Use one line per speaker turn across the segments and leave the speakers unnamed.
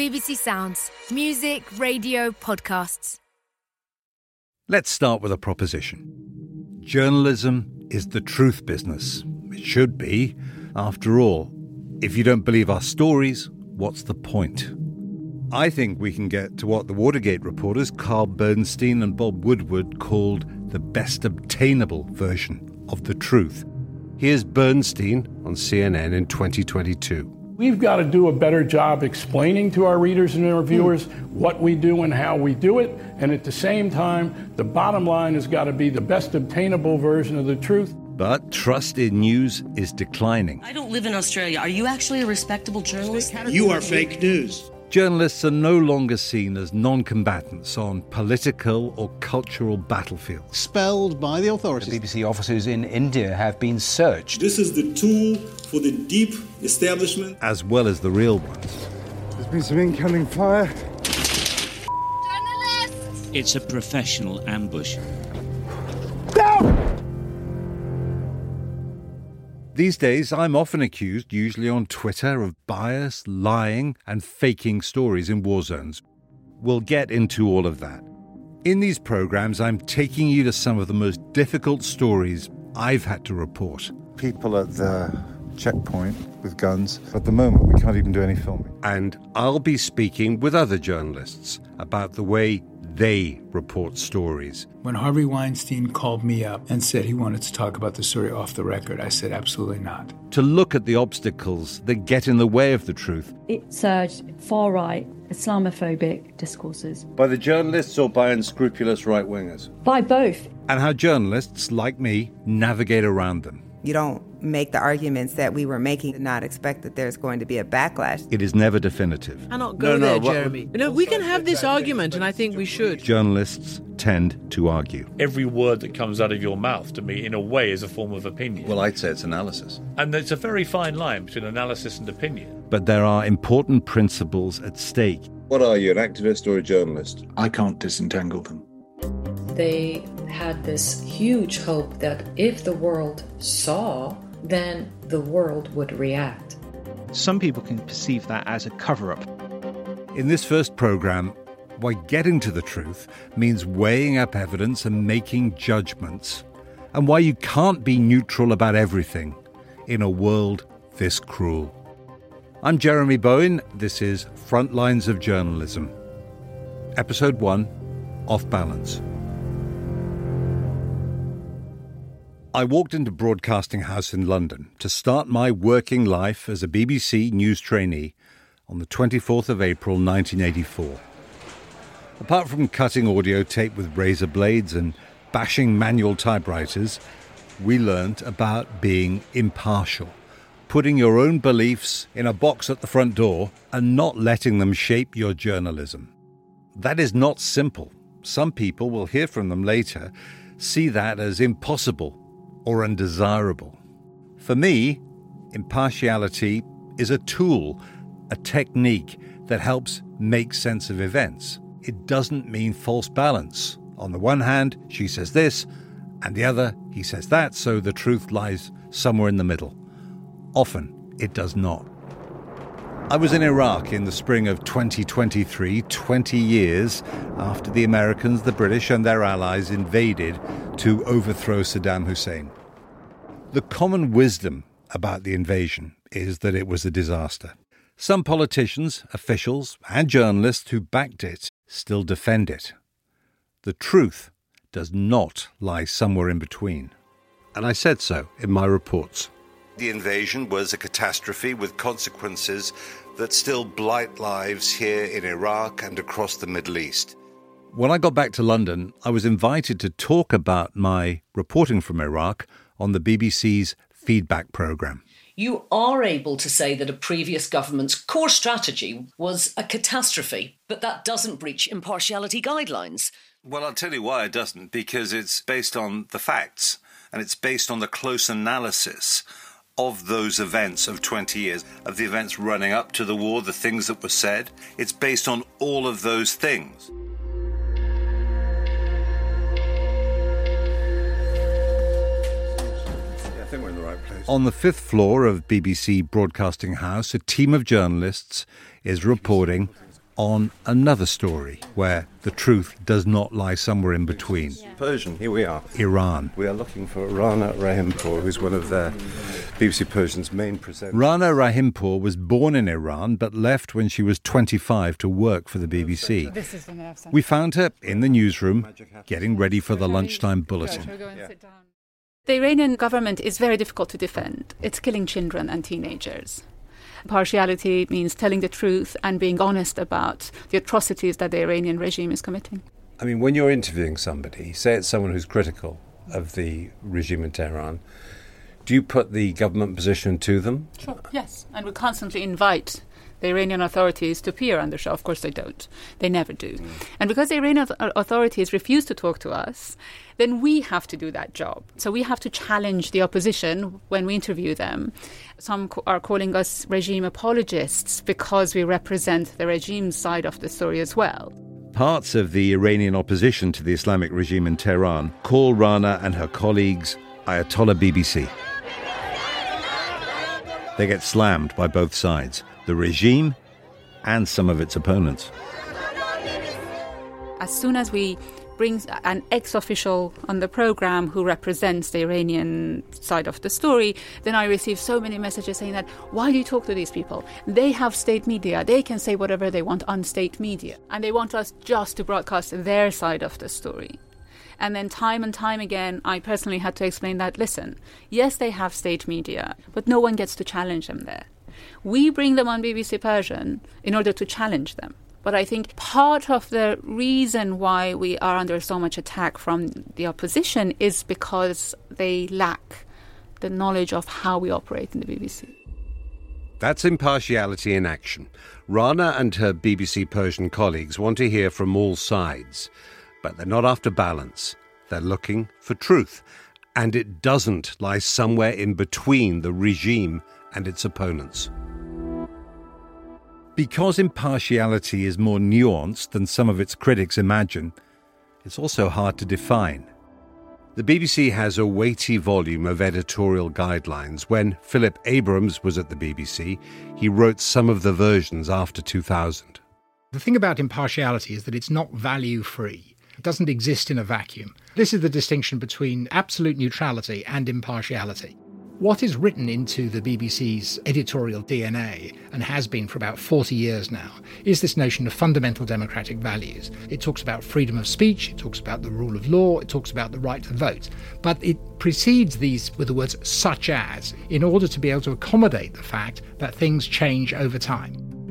BBC Sounds. Music, radio, podcasts.
Let's start with a proposition. Journalism is the truth business. It should be. After all, if you don't believe our stories, what's the point? I think we can get to what the Watergate reporters Carl Bernstein and Bob Woodward called the best obtainable version of the truth. Here's Bernstein on CNN in 2022.
We've got to do a better job explaining to our readers and our viewers what we do and how we do it. And at the same time, the bottom line has got to be the best obtainable version of the truth.
But trust in news is declining.
I don't live in Australia. Are you actually a respectable journalist?
You are fake news.
Journalists are no longer seen as non-combatants on political or cultural battlefiels.
Expelled by the authorities.
The BBC offices in India have been searched.
This is the tool for the deep establishment.
As well as the real ones.
There's been some incoming fire.
Journalists! It's a professional ambush.
No!
These days, I'm often accused, usually on Twitter, of bias, lying, and faking stories in war zones. We'll get into all of that. In these programmes, I'm taking you to some of the most difficult stories I've had to report.
People at the checkpoint with guns. At the moment, we can't even do any filming.
And I'll be speaking with other journalists about the way they report stories.
When Harvey Weinstein called me up and said he wanted to talk about the story off the record, I said absolutely not.
To look at the obstacles that get in the way of the truth.
It surged far-right, Islamophobic discourses.
By the journalists or by unscrupulous right-wingers?
By both.
And how journalists, like me, navigate around them.
You don't make the arguments that we were making and not expect that there's going to be a backlash.
It is never definitive.
I cannot go there, Jeremy. We can have this argument, and I think we should.
Journalists tend to argue.
Every word that comes out of your mouth, to me, in a way, is a form of opinion.
Well, I'd say it's analysis.
And there's a very fine line between analysis and opinion.
But there are important principles at stake.
What are you, an activist or a journalist?
I can't disentangle them.
They had this huge hope that if the world saw, then the world would react.
Some people can perceive that as a cover-up.
In this first programme, why getting to the truth means weighing up evidence and making judgments, and why you can't be neutral about everything in a world this cruel. I'm Jeremy Bowen. This is Frontlines of Journalism. Episode 1, Off Balance. I walked into Broadcasting House in London to start my working life as a BBC News trainee on the 24th of April 1984. Apart from cutting audio tape with razor blades and bashing manual typewriters, we learnt about being impartial, putting your own beliefs in a box at the front door and not letting them shape your journalism. That is not simple. Some people, we'll hear from them later, see that as impossible or undesirable. For me, impartiality is a tool, a technique that helps make sense of events. It doesn't mean false balance. On the one hand, she says this, and the other, he says that, so the truth lies somewhere in the middle. Often, it does not. I was in Iraq in the spring of 2023, 20 years after the Americans, the British and their allies invaded to overthrow Saddam Hussein. The common wisdom about the invasion is that it was a disaster. Some politicians, officials and journalists who backed it still defend it. The truth does not lie somewhere in between. And I said so in my reports. The invasion was a catastrophe with consequences that still blight lives here in Iraq and across the Middle East. When I got back to London, I was invited to talk about my reporting from Iraq on the BBC's feedback programme.
You are able to say that a previous government's core strategy was a catastrophe, but that doesn't breach impartiality guidelines.
Well, I'll tell you why it doesn't, because it's based on the facts, and it's based on the close analysis of those events of 20 years, of the events running up to the war, the things that were said. It's based on all of those things.
I think we're in the right place.
On the fifth floor of BBC Broadcasting House, a team of journalists is reporting on another story where the truth does not lie somewhere in between.
Persian, here we are.
Iran.
We are looking for Rana Rahimpour, who's one of the BBC Persian's main presenters.
Rana Rahimpour was born in Iran but left when she was 25 to work for the BBC. We found her in the newsroom getting ready for the lunchtime bulletin.
The Iranian government is very difficult to defend. It's killing children and teenagers. Impartiality means telling the truth and being honest about the atrocities that the Iranian regime is committing.
I mean, when you're interviewing somebody, say it's someone who's critical of the regime in Tehran, do you put the government position to them?
Sure, yes. And we constantly invite the Iranian authorities to appear on the show. Of course they don't. They never do. And because the Iranian authorities refuse to talk to us, then we have to do that job. So we have to challenge the opposition when we interview them. Some are calling us regime apologists because we represent the regime's side of the story as well.
Parts of the Iranian opposition to the Islamic regime in Tehran call Rana and her colleagues Ayatollah BBC. They get slammed by both sides, the regime and some of its opponents.
As soon as we bring an ex-official on the program who represents the Iranian side of the story, then I receive so many messages saying that, why do you talk to these people? They have state media. They can say whatever they want on state media. And they want us just to broadcast their side of the story. And then time and time again, I personally had to explain that, listen, yes, they have state media, but no one gets to challenge them there. We bring them on BBC Persian in order to challenge them. But I think part of the reason why we are under so much attack from the opposition is because they lack the knowledge of how we operate in the BBC.
That's impartiality in action. Rana and her BBC Persian colleagues want to hear from all sides. But they're not after balance. They're looking for truth. And it doesn't lie somewhere in between the regime and its opponents. Because impartiality is more nuanced than some of its critics imagine, it's also hard to define. The BBC has a weighty volume of editorial guidelines. When Philip Abrams was at the BBC, he wrote some of the versions after 2000.
The thing about impartiality is that it's not value-free. It doesn't exist in a vacuum. This is the distinction between absolute neutrality and impartiality. What is written into the BBC's editorial DNA, and has been for about 40 years now, is this notion of fundamental democratic values. It talks about freedom of speech, it talks about the rule of law, it talks about the right to vote. But it precedes these with the words such as, in order to be able to accommodate the fact that things change over time.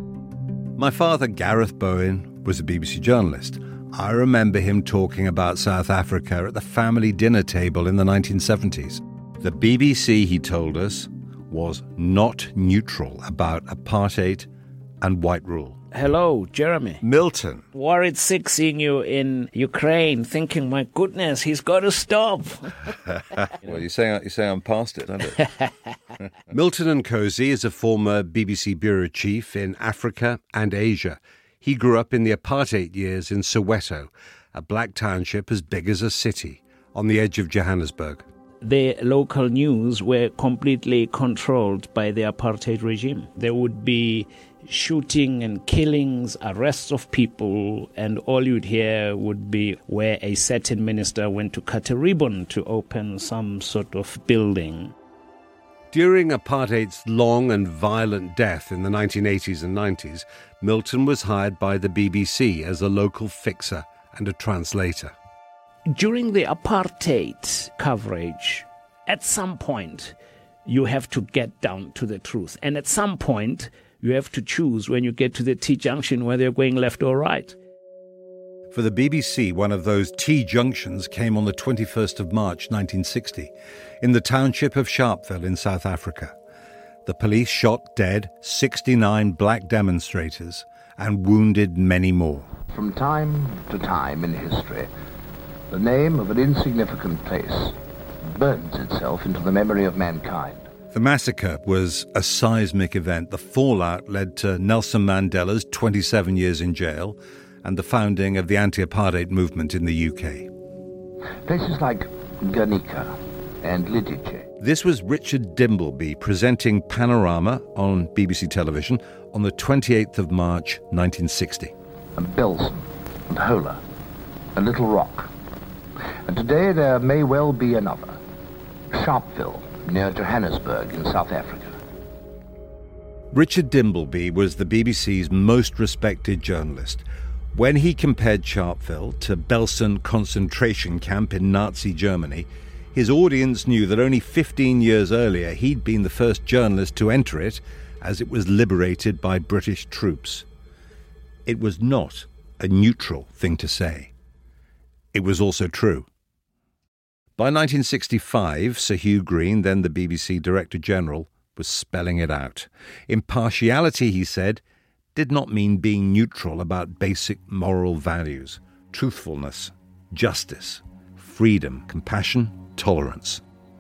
My father, Gareth Bowen, was a BBC journalist. I remember him talking about South Africa at the family dinner table in the 1970s. The BBC, he told us, was not neutral about apartheid and white rule.
Hello, Jeremy.
Milton.
Worried sick seeing you in Ukraine, thinking, my goodness, he's got to stop.
Well, you say I'm past it, aren't it?
Milton Nkosi is a former BBC bureau chief in Africa and Asia. He grew up in the apartheid years in Soweto, a black township as big as a city, on the edge of Johannesburg.
The local news were completely controlled by the apartheid regime. There would be shooting and killings, arrests of people, and all you'd hear would be where a certain minister went to cut a ribbon to open some sort of building.
During apartheid's long and violent death in the 1980s and 90s, Milton was hired by the BBC as a local fixer and a translator.
During the apartheid coverage, at some point, you have to get down to the truth. And at some point, you have to choose when you get to the T-junction whether you're going left or right.
For the BBC, one of those T-junctions came on the 21st of March 1960 in the township of Sharpeville in South Africa. The police shot dead 69 black demonstrators and wounded many more.
From time to time in history, the name of an insignificant place burns itself into the memory of mankind.
The massacre was a seismic event. The fallout led to Nelson Mandela's 27 years in jail and the founding of the anti-apartheid movement in the UK.
Places like Guernica and Lidice.
This was Richard Dimbleby presenting Panorama on BBC television on the 28th of March 1960.
And Belsen, and Hola, and Little Rock. And today there may well be another. Sharpeville, near Johannesburg in South Africa.
Richard Dimbleby was the BBC's most respected journalist. When he compared Sharpeville to Belsen concentration camp in Nazi Germany, his audience knew that only 15 years earlier he'd been the first journalist to enter it as it was liberated by British troops. It was not a neutral thing to say. It was also true. By 1965, Sir Hugh Green, then the BBC Director General, was spelling it out. Impartiality, he said, did not mean being neutral about basic moral values, truthfulness, justice, freedom, compassion, tolerance.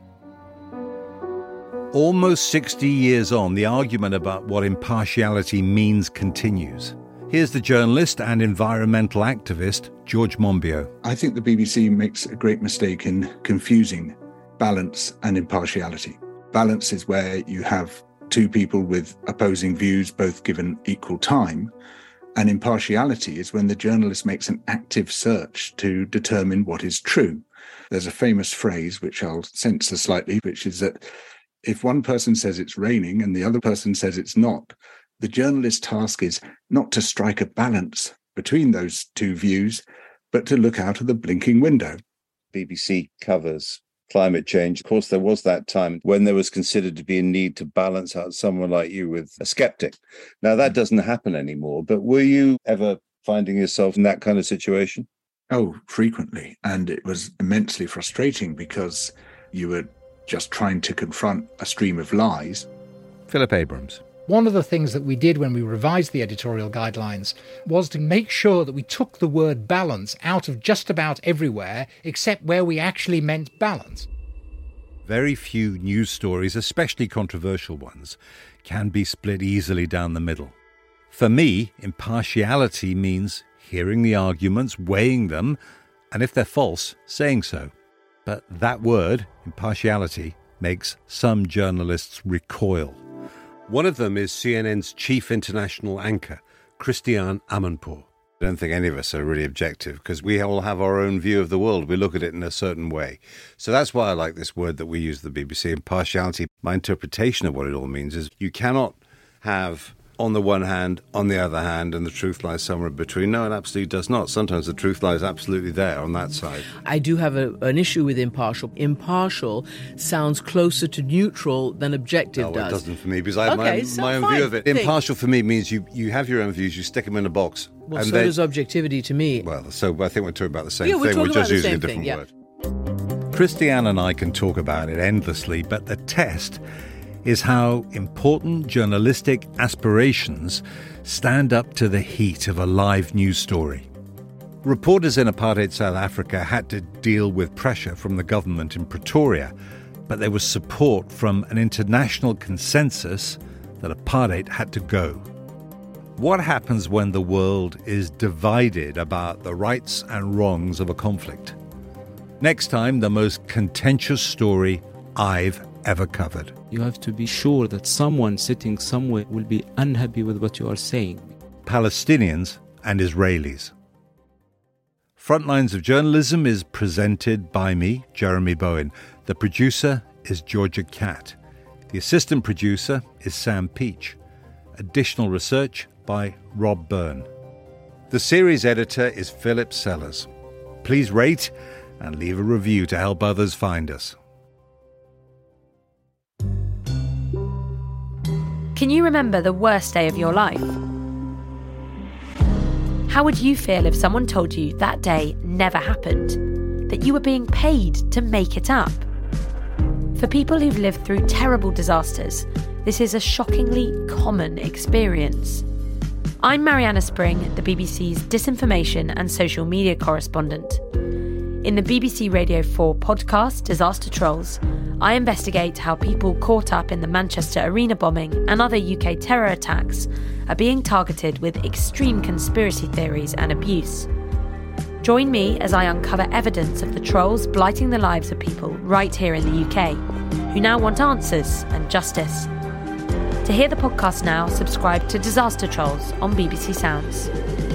Almost 60 years on, the argument about what impartiality means continues. Here's the journalist and environmental activist, George Monbiot.
I think the BBC makes a great mistake in confusing balance and impartiality. Balance is where you have two people with opposing views, both given equal time. And impartiality is when the journalist makes an active search to determine what is true. There's a famous phrase, which I'll censor slightly, which is that if one person says it's raining and the other person says it's not, the journalist's task is not to strike a balance between those two views, but to look out of the blinking window.
BBC covers climate change. Of course, there was that time when there was considered to be a need to balance out someone like you with a skeptic. Now, that doesn't happen anymore, but were you ever finding yourself in that kind of situation?
Oh, frequently. And it was immensely frustrating because you were just trying to confront a stream of lies.
Philip Abrams.
One of the things that we did when we revised the editorial guidelines was to make sure that we took the word balance out of just about everywhere except where we actually meant balance.
Very few news stories, especially controversial ones, can be split easily down the middle. For me, impartiality means hearing the arguments, weighing them, and if they're false, saying so. But that word, impartiality, makes some journalists recoil. One of them is CNN's chief international anchor, Christiane Amanpour. I don't think any of us are really objective because we all have our own view of the world. We look at it in a certain way. So that's why I like this word that we use at the BBC, impartiality. My interpretation of what it all means is you cannot have on the one hand, on the other hand, and the truth lies somewhere in between. No, it absolutely does not. Sometimes the truth lies absolutely there on that side.
I do have an issue with impartial. Impartial sounds closer to neutral than objective does.
No, it doesn't for me, because I have my own view of it. Impartial for me means you have your own views, you stick them in a box.
Well, and so does objectivity to me.
Well, so I think we're talking about the same thing. We're just using a different word. Christiane and I can talk about it endlessly, but the test is how important journalistic aspirations stand up to the heat of a live news story. Reporters in apartheid South Africa had to deal with pressure from the government in Pretoria, but there was support from an international consensus that apartheid had to go. What happens when the world is divided about the rights and wrongs of a conflict? Next time, the most contentious story I've ever covered.
You have to be sure that someone sitting somewhere will be unhappy with what you are saying.
Palestinians and Israelis. Frontlines of Journalism is presented by me, Jeremy Bowen. The producer is Georgia Catt. The assistant producer is Sam Peach. Additional research by Rob Byrne. The series editor is Philip Sellers. Please rate and leave a review to help others find us.
Can you remember the worst day of your life? How would you feel if someone told you that day never happened, that you were being paid to make it up? For people who've lived through terrible disasters, this is a shockingly common experience. I'm Mariana Spring, the BBC's disinformation and social media correspondent. In the BBC Radio 4 podcast, Disaster Trolls, I investigate how people caught up in the Manchester arena bombing and other UK terror attacks are being targeted with extreme conspiracy theories and abuse. Join me as I uncover evidence of the trolls blighting the lives of people right here in the UK, who now want answers and justice. To hear the podcast now, subscribe to Disaster Trolls on BBC Sounds.